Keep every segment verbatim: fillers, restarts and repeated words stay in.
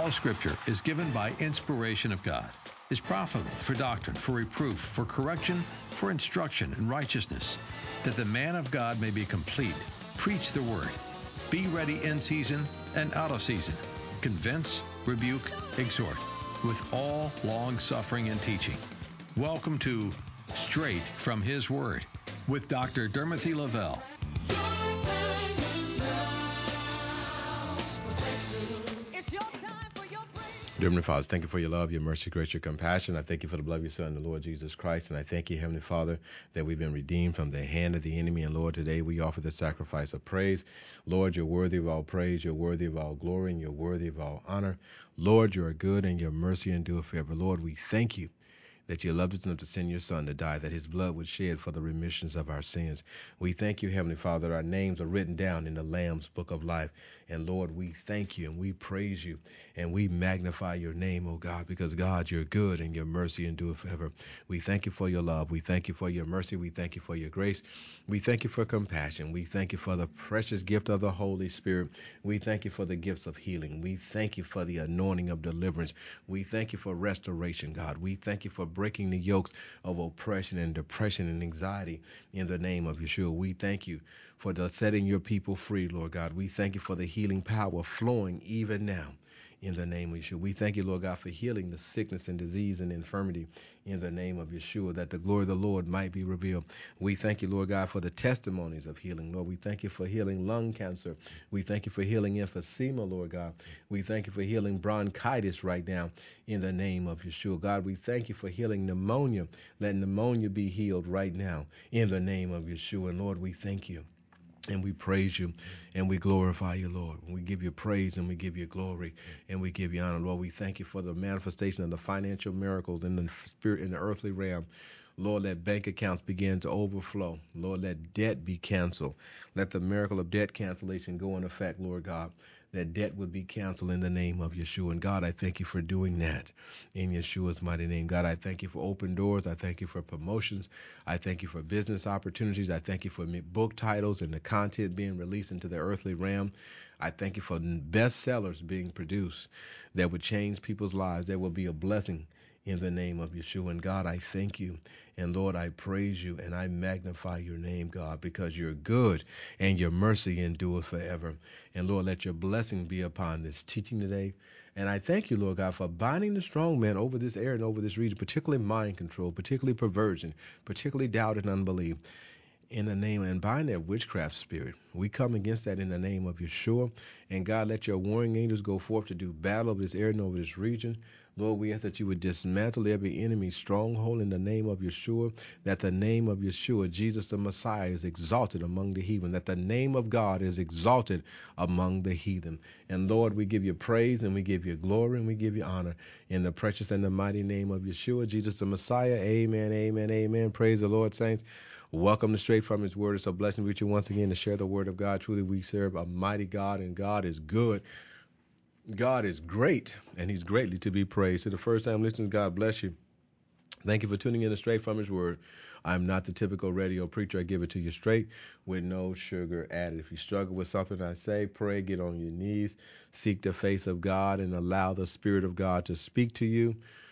All Scripture is given by inspiration of God, is profitable for doctrine, for reproof, for correction, for instruction in righteousness, that the man of God may be complete. Preach the word. Be ready in season and out of season. Convince, rebuke, exhort, with all long suffering and teaching. Welcome to Straight from His Word with Doctor Dermothy Lavelle. Dear Heavenly Father, thank you for your love, your mercy, grace, your compassion. I thank you for the blood of your Son, the Lord Jesus Christ. And I thank you, Heavenly Father, that we've been redeemed from the hand of the enemy. And Lord, today we offer the sacrifice of praise. Lord, you're worthy of all praise. You're worthy of all glory, and you're worthy of all honor. Lord, you are good, and your mercy endure forever. Lord, we thank you that you loved us enough to send your Son to die, that his blood was shed for the remissions of our sins. We thank you, Heavenly Father, that our names are written down in the Lamb's book of life. And Lord, we thank you and we praise you and we magnify your name, oh God, because God, you're good and your mercy endure forever. We thank you for your love. We thank you for your mercy. We thank you for your grace. We thank you for compassion. We thank you for the precious gift of the Holy Spirit. We thank you for the gifts of healing. We thank you for the anointing of deliverance. We thank you for restoration, God. We thank you for breaking the yokes of oppression and depression and anxiety in the name of Yeshua. We thank you for the setting your people free, Lord God. We thank you for the healing power flowing even now in the name of Yeshua. We thank you, Lord God, for healing the sickness and disease and infirmity in the name of Yeshua, that the glory of the Lord might be revealed. We thank you, Lord God, for the testimonies of healing. Lord, we thank you for healing lung cancer. We thank you for healing emphysema, Lord God. We thank you for healing bronchitis right now in the name of Yeshua. God, we thank you for healing pneumonia. Let pneumonia be healed right now in the name of Yeshua. And Lord, we thank you. And we praise you and we glorify you, Lord. We give you praise and we give you glory and we give you honor, Lord. We thank you for the manifestation of the financial miracles in the spirit, in the earthly realm. Lord, let bank accounts begin to overflow. Lord, let debt be canceled. Let the miracle of debt cancellation go in effect, Lord God. That debt would be canceled in the name of Yeshua. And God, I thank you for doing that in Yeshua's mighty name. God, I thank you for open doors. I thank you for promotions. I thank you for business opportunities. I thank you for book titles and the content being released into the earthly realm. I thank you for bestsellers being produced that would change people's lives. That will be a blessing in the name of Yeshua. And God, I thank you. And Lord, I praise you and I magnify your name, God, because you're good and your mercy endures forever. And Lord, let your blessing be upon this teaching today. And I thank you, Lord God, for binding the strong man over this area and over this region, particularly mind control, particularly perversion, particularly doubt and unbelief. In the name and bind that witchcraft spirit. We come against that in the name of Yeshua. And God, let your warring angels go forth to do battle over this area and over this region. Lord, we ask that you would dismantle every enemy stronghold in the name of Yeshua, that the name of Yeshua, Jesus the Messiah, is exalted among the heathen, that the name of God is exalted among the heathen. And Lord, we give you praise and we give you glory and we give you honor in the precious and the mighty name of Yeshua, Jesus the Messiah. Amen, amen, amen. Praise the Lord, saints. Welcome to Straight from His Word. It's a blessing to meet you once again to share the Word of God. Truly, we serve a mighty God, and God is good. God is great, and He's greatly to be praised. To the first time listeners, God bless you. Thank you for tuning in to Straight from His Word. I'm not the typical radio preacher. I give it to you straight with no sugar added. If you struggle with something I say, pray, get on your knees, seek the face of God, and allow the Spirit of God to speak to you.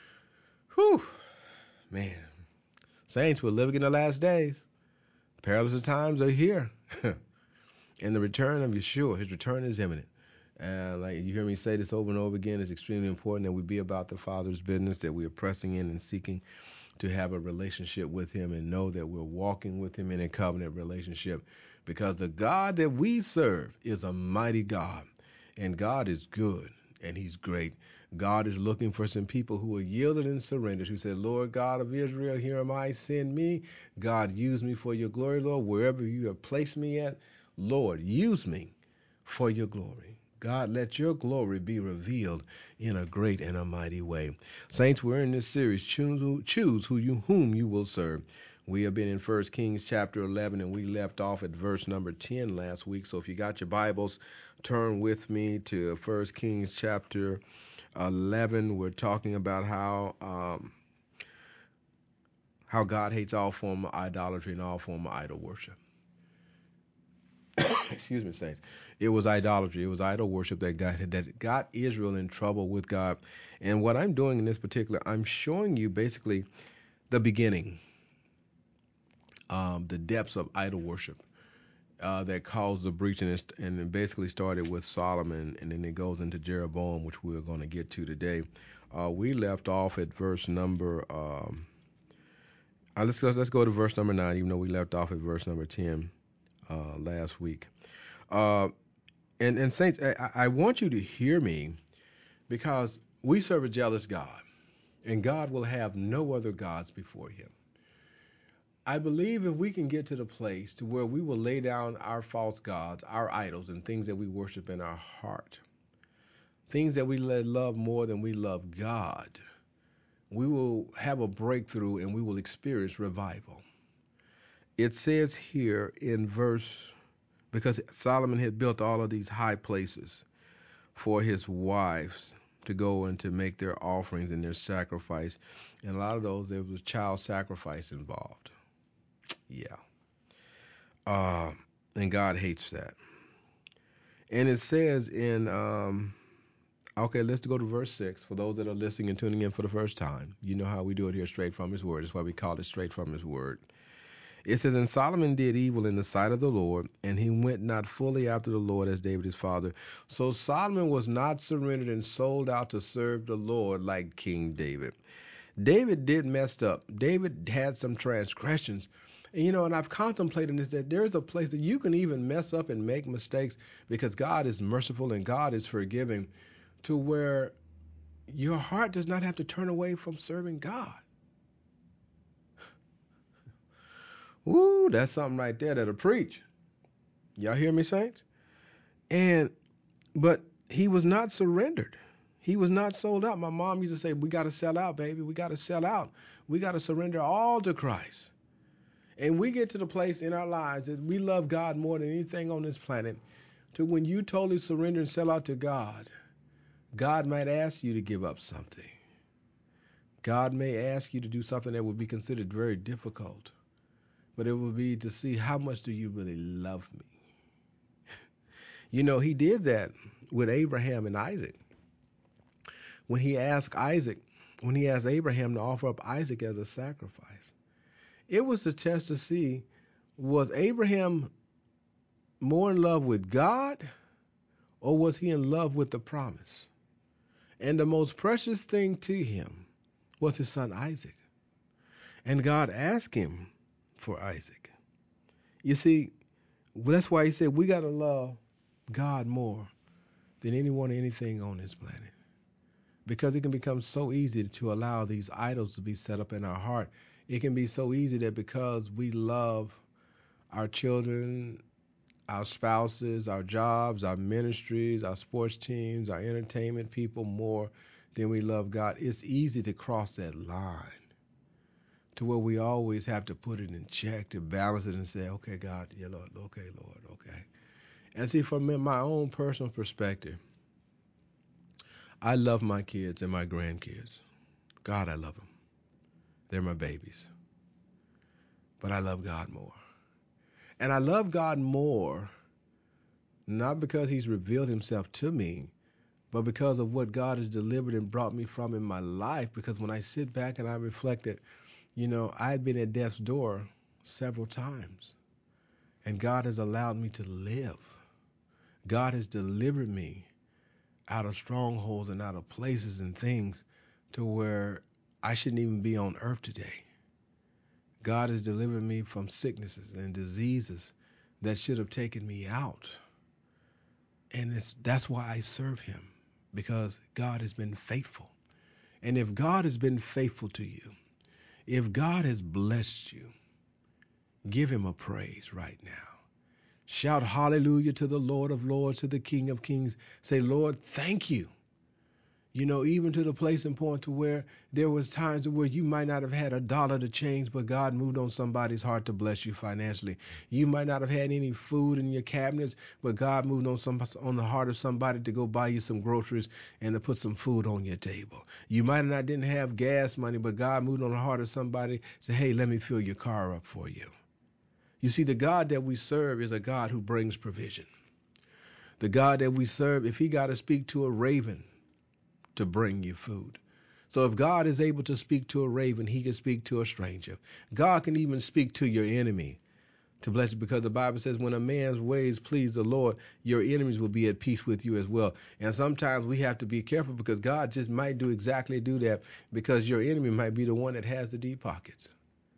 Whew, man. Saints, we're living in the last days. Perilous times are here. And the return of Yeshua, his return is imminent. And like you hear me say this over and over again, it's extremely important that we be about the Father's business, that we are pressing in and seeking to have a relationship with him and know that we're walking with him in a covenant relationship, because the God that we serve is a mighty God, and God is good and he's great. God is looking for some people who are yielded and surrendered, who said, Lord God of Israel, here am I, send me. God, use me for your glory, Lord, wherever you have placed me at. Lord, use me for your glory. God, let your glory be revealed in a great and a mighty way. Saints, we're in this series, choose who, choose who you, whom you will serve. We have been in First Kings chapter eleven, and we left off at verse number ten last week. So if you got your Bibles, turn with me to First Kings chapter eleven. We're talking about how um, how God hates all form of idolatry and all form of idol worship. excuse me, saints. It was idolatry. It was idol worship that got that got Israel in trouble with God. And what I'm doing in this particular, I'm showing you basically the beginning, um, the depths of idol worship uh, that caused the breach, and, it, and it basically started with Solomon, and then it goes into Jeroboam, which we're going to get to today. Uh, we left off at verse number. Um, uh, let's let's go to verse number nine, even though we left off at verse number ten uh, last week. Uh, and and saints, I, I want you to hear me, because we serve a jealous God, and God will have no other gods before Him. I believe if we can get to the place to where we will lay down our false gods, our idols, and things that we worship in our heart, things that we love more than we love God, we will have a breakthrough and we will experience revival. It says here in verse, because Solomon had built all of these high places for his wives to go and to make their offerings and their sacrifice. And a lot of those, there was child sacrifice involved. Yeah. Uh, and God hates that. And it says in, um, okay, let's go to verse six. For those that are listening and tuning in for the first time, you know how we do it here, straight from His Word. That's why we call it straight from His Word. It says, and Solomon did evil in the sight of the Lord, and he went not fully after the Lord as David his father. So Solomon was not surrendered and sold out to serve the Lord like King David. David did messed up. David had some transgressions. And, you know, and I've contemplated this, that there's a place that you can even mess up and make mistakes, because God is merciful and God is forgiving, to where your heart does not have to turn away from serving God. Woo, that's something right there that'll preach. Y'all hear me, saints? And, but he was not surrendered. He was not sold out. My mom used to say, we got to sell out, baby. We got to sell out. We got to surrender all to Christ. And we get to the place in our lives that we love God more than anything on this planet, to when you totally surrender and sell out to God, God might ask you to give up something. God may ask you to do something that would be considered very difficult. But it would be to see, how much do you really love me? You know, he did that with Abraham and Isaac. When he asked Isaac, when he asked Abraham to offer up Isaac as a sacrifice, it was to test to see, was Abraham more in love with God, or was he in love with the promise? And the most precious thing to him was his son Isaac. And God asked him for Isaac. You see, that's why he said we got to love God more than anyone or anything on this planet. Because it can become so easy to allow these idols to be set up in our heart. It can be so easy that because we love our children, our spouses, our jobs, our ministries, our sports teams, our entertainment people more than we love God, it's easy to cross that line, to where we always have to put it in check, to balance it and say, okay, God, yeah, Lord, okay, Lord, okay. And see, from my own personal perspective, I love my kids and my grandkids. God, I love them. They're my babies. But I love God more. And I love God more, not because He's revealed Himself to me, but because of what God has delivered and brought me from in my life. Because when I sit back and I reflect that, you know, I had been at death's door several times, and God has allowed me to live. God has delivered me out of strongholds and out of places and things to where I shouldn't even be on earth today. God has delivered me from sicknesses and diseases that should have taken me out. And it's, that's why I serve Him, because God has been faithful. And if God has been faithful to you, if God has blessed you, give Him a praise right now. Shout hallelujah to the Lord of Lords, to the King of Kings. Say, Lord, thank you. You know, even to the place and point to where there was times where you might not have had a dollar to change, but God moved on somebody's heart to bless you financially. You might not have had any food in your cabinets, but God moved on some on the heart of somebody to go buy you some groceries and to put some food on your table. You might not didn't have gas money, but God moved on the heart of somebody to say, hey, let me fill your car up for you. You see, the God that we serve is a God who brings provision. The God that we serve, if he got to speak to a raven to bring you food. So if God is able to speak to a raven, he can speak to a stranger. God can even speak to your enemy to bless you, because the Bible says when a man's ways please the Lord, your enemies will be at peace with you as well. And sometimes we have to be careful, because God just might do exactly do that, because your enemy might be the one that has the deep pockets.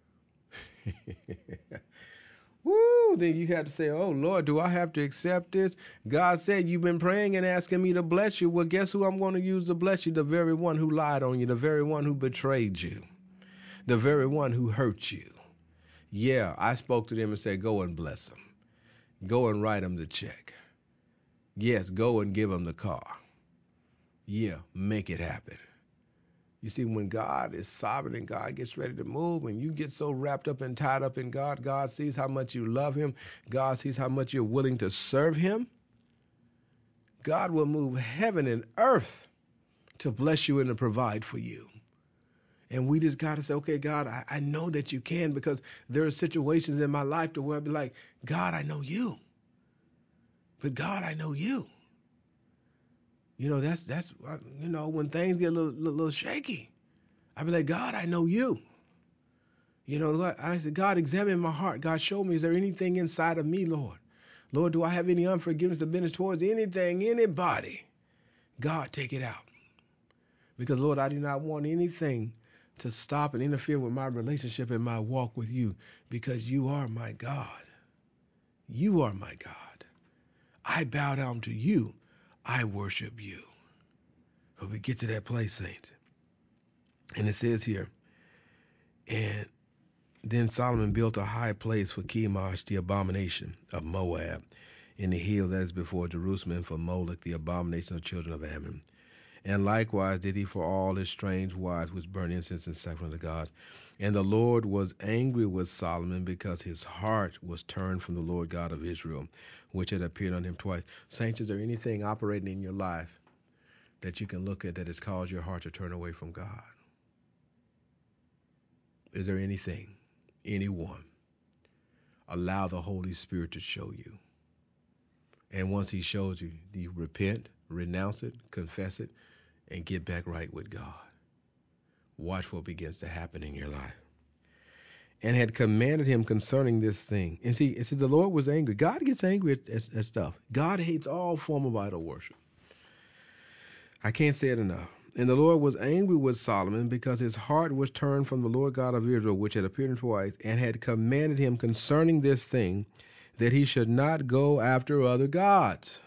Woo! Then you have to say, oh, Lord, do I have to accept this? God said you've been praying and asking me to bless you. Well, guess who I'm going to use to bless you? The very one who lied on you, the very one who betrayed you, the very one who hurt you. Yeah, I spoke to them and said, go and bless them. Go and write them the check. Yes, go and give them the car. Yeah, make it happen. You see, when God is sovereign and God gets ready to move, and you get so wrapped up and tied up in God, God sees how much you love him. God sees how much you're willing to serve him. God will move heaven and earth to bless you and to provide for you. And we just got to say, okay, God, I, I know that you can, because there are situations in my life to where I'll be like, God, I know you. But God, I know you. You know, that's, that's you know, when things get a little, little, little shaky, I'll be like, God, I know you. You know, I said, God, examine my heart. God, show me, is there anything inside of me, Lord? Lord, do I have any unforgiveness or bitterness towards anything, anybody? God, take it out. Because, Lord, I do not want anything to stop and interfere with my relationship and my walk with you, because you are my God. You are my God. I bow down to you. I worship you. But we get to that place, saints. And it says here, and then Solomon built a high place for Chemosh, the abomination of Moab, in the hill that is before Jerusalem, and for Molech, the abomination of the children of Ammon. And likewise did he for all his strange wives which burn incense and sacrifice to gods. And the Lord was angry with Solomon, because his heart was turned from the Lord God of Israel, which had appeared on him twice. Saints, is there anything operating in your life that you can look at that has caused your heart to turn away from God? Is there anything, anyone? Allow the Holy Spirit to show you. And once he shows you, you repent, renounce it, confess it, and get back right with God. Watch what begins to happen in your life. And had commanded him concerning this thing. And see, see the Lord was angry. God gets angry at, at, at stuff. God hates all form of idol worship. I can't say it enough. And the Lord was angry with Solomon, because his heart was turned from the Lord God of Israel, which had appeared him twice, and had commanded him concerning this thing, that he should not go after other gods.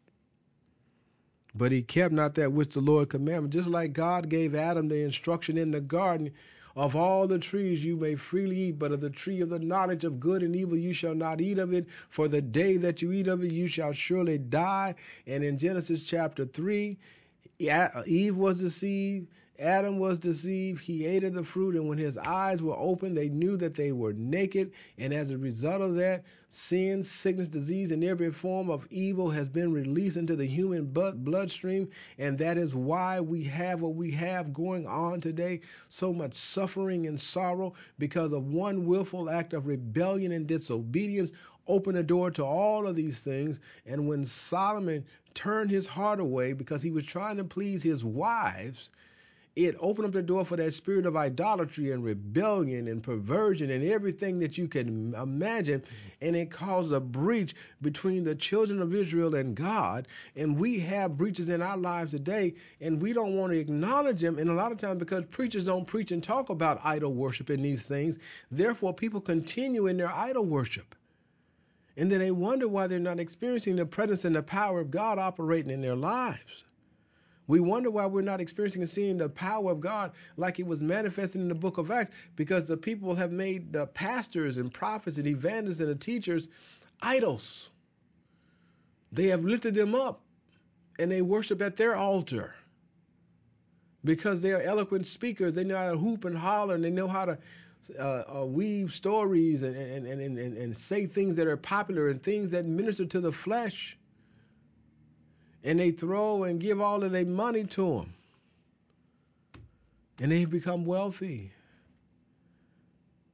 But he kept not that which the Lord commanded. Just like God gave Adam the instruction in the garden, of all the trees you may freely eat, but of the tree of the knowledge of good and evil you shall not eat of it, for the day that you eat of it you shall surely die. And in Genesis chapter three, Eve was deceived, Adam was deceived, he ate of the fruit, and when his eyes were opened, they knew that they were naked. And as a result of that, sin, sickness, disease, and every form of evil has been released into the human blood bloodstream. And that is why we have what we have going on today. So much suffering and sorrow, because of one willful act of rebellion and disobedience opened the door to all of these things. And when Solomon turned his heart away because he was trying to please his wives, it opened up the door for that spirit of idolatry and rebellion and perversion and everything that you can imagine. And it caused a breach between the children of Israel and God. And we have breaches in our lives today, and we don't want to acknowledge them. And a lot of times, because preachers don't preach and talk about idol worship and these things, therefore people continue in their idol worship. And then they wonder why they're not experiencing the presence and the power of God operating in their lives. We wonder why we're not experiencing and seeing the power of God like it was manifested in the book of Acts, because the people have made the pastors and prophets and evangelists and the teachers idols. They have lifted them up, and they worship at their altar. Because they are eloquent speakers, they know how to hoop and holler, and they know how to uh, uh, weave stories and, and, and, and, and say things that are popular and things that minister to the flesh. And they throw and give all of their money to them. And they become wealthy.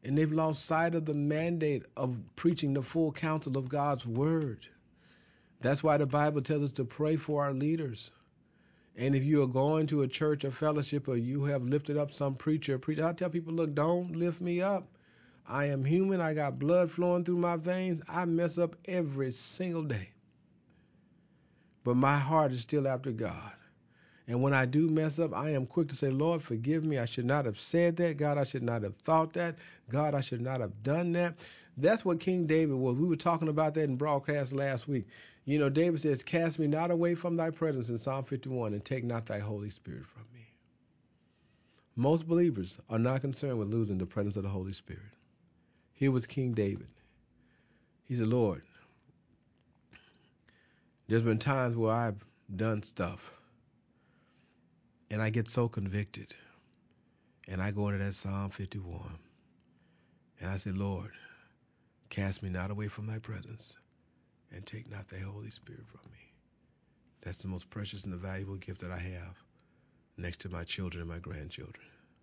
And they've lost sight of the mandate of preaching the full counsel of God's word. That's why the Bible tells us to pray for our leaders. And if you are going to a church or fellowship or you have lifted up some preacher, preacher, I tell people, look, don't lift me up. I am human. I got blood flowing through my veins. I mess up every single day. But my heart is still after God. And when I do mess up, I am quick to say, Lord, forgive me. I should not have said that. God, I should not have thought that. God, I should not have done that. That's what King David was. We were talking about that in broadcast last week. You know, David says, cast me not away from thy presence in Psalm fifty-one, and take not thy Holy Spirit from me. Most believers are not concerned with losing the presence of the Holy Spirit. Here was King David. He said, Lord, there's been times where I've done stuff and I get so convicted, and I go into that Psalm fifty-one, and I say, Lord, cast me not away from thy presence, and take not thy Holy Spirit from me. That's the most precious and the valuable gift that I have next to my children and my grandchildren.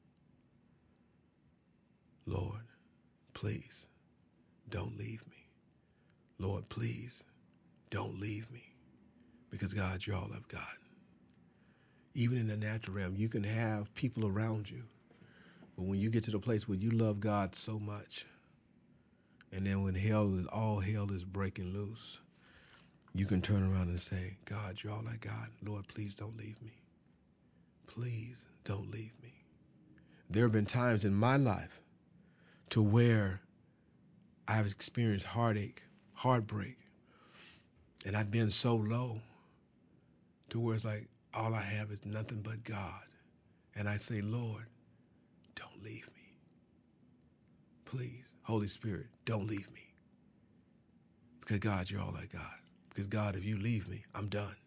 Lord, please don't leave me. Lord, please don't leave me. Because, God, you're all I've got. Even in the natural realm, you can have people around you. But when you get to the place where you love God so much, and then when hell is all hell is breaking loose, you can turn around and say, God, you're all I got. Lord, please don't leave me. Please don't leave me. There have been times in my life to where I've experienced heartache, heartbreak, and I've been so low to where it's like, all I have is nothing but God. And I say, Lord, don't leave me. Please, Holy Spirit, don't leave me. Because, God, you're all I got. Because, God, if you leave me, I'm done.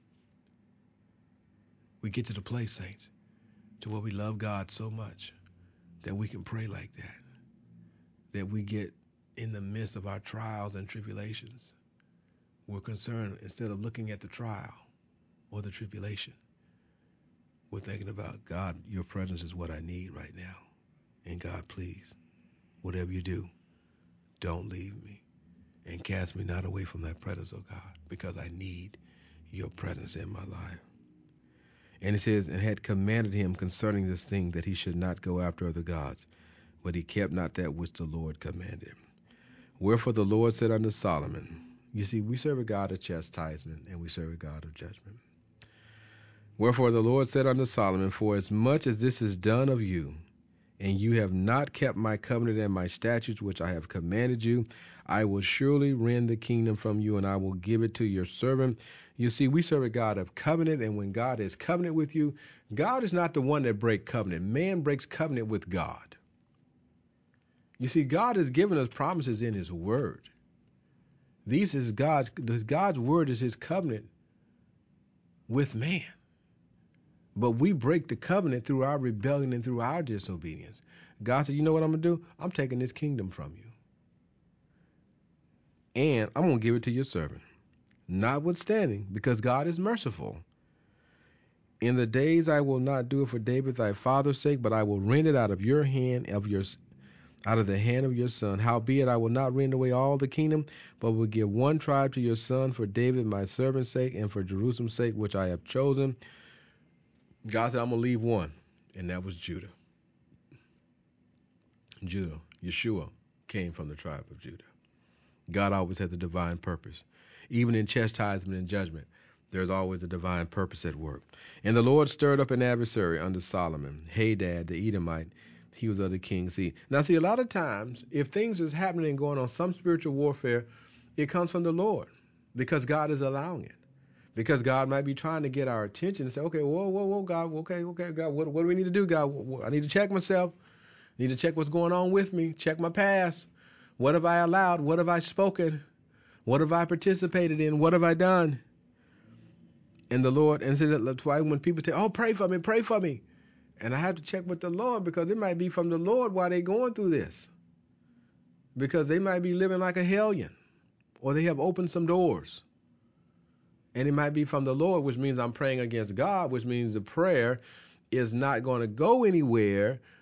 We get to the place, saints, to where we love God so much that we can pray like that. That we get in the midst of our trials and tribulations. We're concerned, instead of looking at the trial or the tribulation, we're thinking about, God, your presence is what I need right now. And God, please, whatever you do, don't leave me and cast me not away from thy presence, oh God, because I need your presence in my life. And it says, and had commanded him concerning this thing that he should not go after other gods, but he kept not that which the Lord commanded him. Wherefore the Lord said unto Solomon, you see, we serve a God of chastisement, and we serve a God of judgment. Wherefore the Lord said unto Solomon, for as much as this is done of you, and you have not kept my covenant and my statutes which I have commanded you, I will surely rend the kingdom from you, and I will give it to your servant. You see, we serve a God of covenant, and when God is covenant with you, God is not the one that breaks covenant. Man breaks covenant with God. You see, God has given us promises in his word. These is God's, God's word is his covenant with man. But we break the covenant through our rebellion and through our disobedience. God said, you know what I'm going to do? I'm taking this kingdom from you. And I'm going to give it to your servant. Notwithstanding, because God is merciful. In the days I will not do it for David thy father's sake, but I will rend it out of your hand, of your out of the hand of your son. Howbeit I will not rend away all the kingdom, but will give one tribe to your son for David my servant's sake, and for Jerusalem's sake, which I have chosen. God said, I'm going to leave one, and that was Judah. Judah, Yeshua, came from the tribe of Judah. God always has a divine purpose. Even in chastisement and judgment, there's always a divine purpose at work. And the Lord stirred up an adversary unto Solomon, Hadad the Edomite. He was of the king's seed. Now, see, a lot of times, if things is happening and going on, some spiritual warfare, it comes from the Lord because God is allowing it. Because God might be trying to get our attention and say, okay, whoa, whoa, whoa, God, okay, okay, God, what, what do we need to do, God? I need to check myself. I need to check what's going on with me, check my past. What have I allowed? What have I spoken? What have I participated in? What have I done? And the Lord, and so that's why when people say, oh, pray for me, pray for me. And I have to check with the Lord because it might be from the Lord why they're going through this. Because they might be living like a hellion, or they have opened some doors. And it might be from the Lord, which means I'm praying against God, which means the prayer is not going to go anywhere,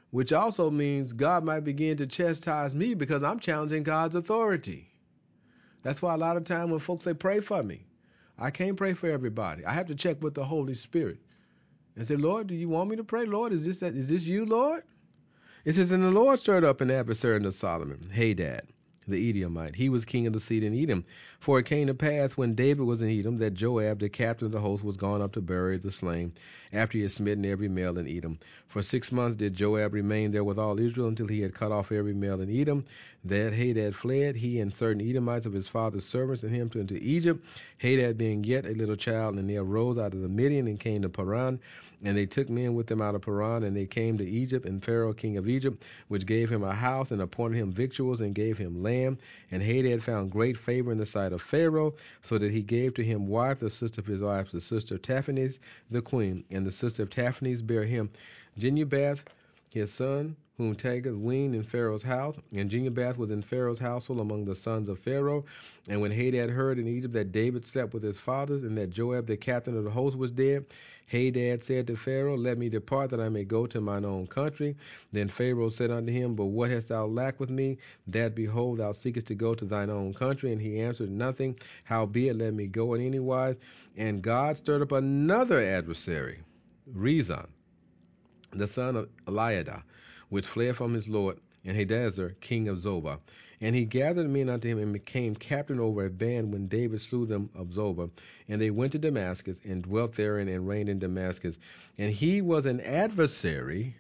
which also means God might begin to chastise me because I'm challenging God's authority. That's why a lot of time when folks say, pray for me, I can't pray for everybody. I have to check with the Holy Spirit and say, Lord, do you want me to pray? Lord, is this is this you, Lord? It says, and the Lord stirred up an adversary unto Solomon, Hadad, the Edomite. He was king of the seed in Edom. For it came to pass when David was in Edom that Joab, the captain of the host, was gone up to bury the slain, after he had smitten every male in Edom. For six months did Joab remain there with all Israel, until he had cut off every male in Edom. That Hadad fled, he and certain Edomites of his father's servants, and him to into Egypt, Hadad being yet a little child. And they arose out of the Midian and came to Paran. And they took men with them out of Paran, and they came to Egypt, and Pharaoh king of Egypt, which gave him a house, and appointed him victuals, and gave him land. And Hadad found great favor in the sight of Pharaoh, so that he gave to him wife, the sister of his wife, the sister of Taphanes, the queen. And the sister of Taphanes bare him Genubath, his son, whom Tagath weaned in Pharaoh's house. And Genubath was in Pharaoh's household among the sons of Pharaoh. And when Hadad heard in Egypt that David slept with his fathers, and that Joab the captain of the host was dead, Hadad said to Pharaoh, let me depart, that I may go to mine own country. Then Pharaoh said unto him, but what hast thou lacked with me, that, behold, thou seekest to go to thine own country? And he answered, nothing. Howbeit, let me go in any wise. And God stirred up another adversary, Rezon, the son of Eliada, which fled from his lord, and Hadazer, king of Zobah. And he gathered men unto him, and became captain over a band when David slew them of Zobah. And they went to Damascus, and dwelt therein, and reigned in Damascus. And he was an adversary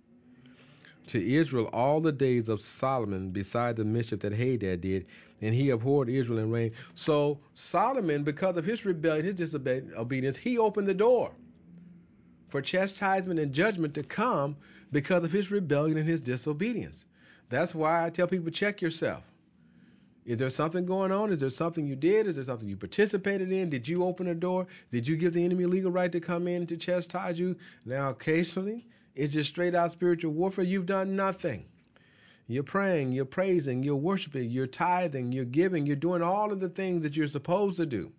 to Israel all the days of Solomon, beside the mischief that Hadad did. And he abhorred Israel and reigned. So Solomon, because of his rebellion, his disobedience, he opened the door for chastisement and judgment to come because of his rebellion and his disobedience. That's why I tell people, check yourself. Is there something going on? Is there something you did? Is there something you participated in? Did you open a door? Did you give the enemy a legal right to come in to chastise you? Now, occasionally, it's just straight out spiritual warfare. You've done nothing. You're praying, you're praising, you're worshiping, you're tithing, you're giving, you're doing all of the things that you're supposed to do.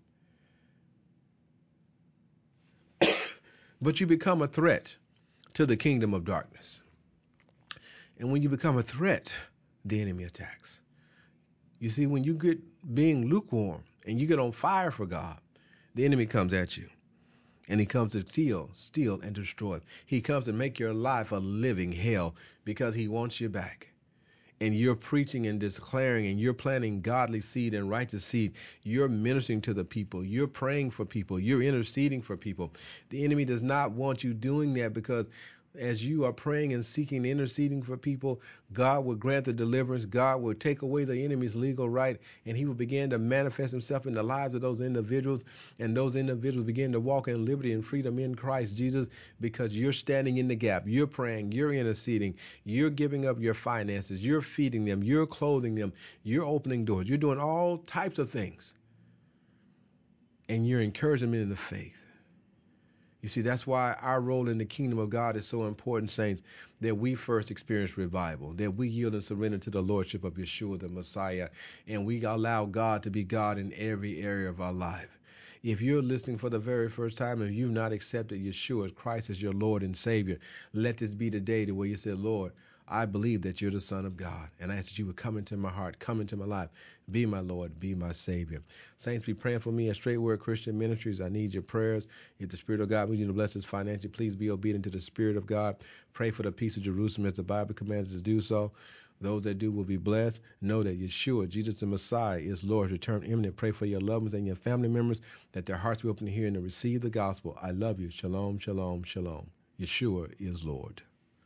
But you become a threat to the kingdom of darkness. And when you become a threat, the enemy attacks. You see, when you get being lukewarm and you get on fire for God, the enemy comes at you. And he comes to steal, steal, and destroy. He comes to make your life a living hell because he wants you back. And you're preaching and declaring, and you're planting godly seed and righteous seed. You're ministering to the people. You're praying for people. You're interceding for people. The enemy does not want you doing that, because as you are praying and seeking and interceding for people, God will grant the deliverance. God will take away the enemy's legal right, and he will begin to manifest himself in the lives of those individuals, and those individuals begin to walk in liberty and freedom in Christ Jesus, because you're standing in the gap. You're praying. You're interceding. You're giving up your finances. You're feeding them. You're clothing them. You're opening doors. You're doing all types of things, and you're encouraging them in the faith. You see, that's why our role in the kingdom of God is so important, saints, that we first experience revival, that we yield and surrender to the lordship of Yeshua, the Messiah, and we allow God to be God in every area of our life. If you're listening for the very first time and you've not accepted Yeshua Christ as your Lord and Savior, let this be the day to where you say, Lord, I believe that you're the Son of God, and I ask that you would come into my heart, come into my life, be my Lord, be my Savior. Saints, be praying for me at Straight Word Christian Ministries. I need your prayers. If the Spirit of God leads you to bless us financially, please be obedient to the Spirit of God. Pray for the peace of Jerusalem as the Bible commands us to do so. Those that do will be blessed. Know that Yeshua, Jesus the Messiah, is Lord. Return imminent. Pray for your loved ones and your family members, that their hearts be open to hear and to receive the gospel. I love you. Shalom, shalom, shalom. Yeshua is Lord.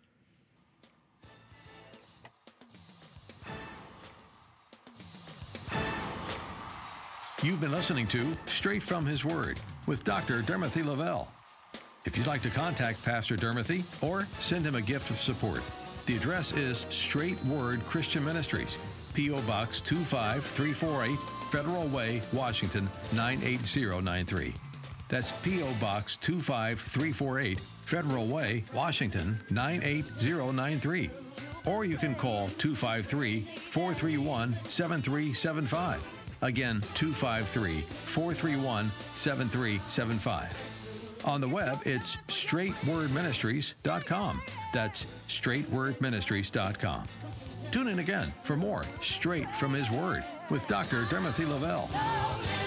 You've been listening to Straight from His Word with Doctor Dermothy Lavelle. If you'd like to contact Pastor Dermothy or send him a gift of support, the address is Straight Word Christian Ministries, P O. Box two five three four eight, Federal Way, Washington nine eight zero nine three. That's P O. Box two five three four eight, Federal Way, Washington nine eight zero nine three. Or you can call two five three, four three one, seven three seven five. Again, two five three, four three one, seven three seven five. On the web, it's straight word ministries dot com. That's straight word ministries dot com. Tune in again for more Straight from His Word with Doctor Timothy Lavelle.